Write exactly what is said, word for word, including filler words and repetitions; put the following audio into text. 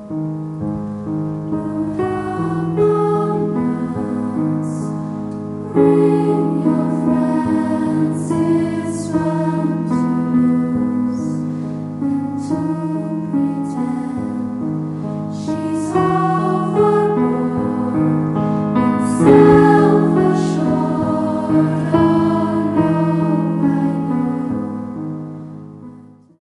Bring your friends, it's fun to lose and to pretend she's all for more inside.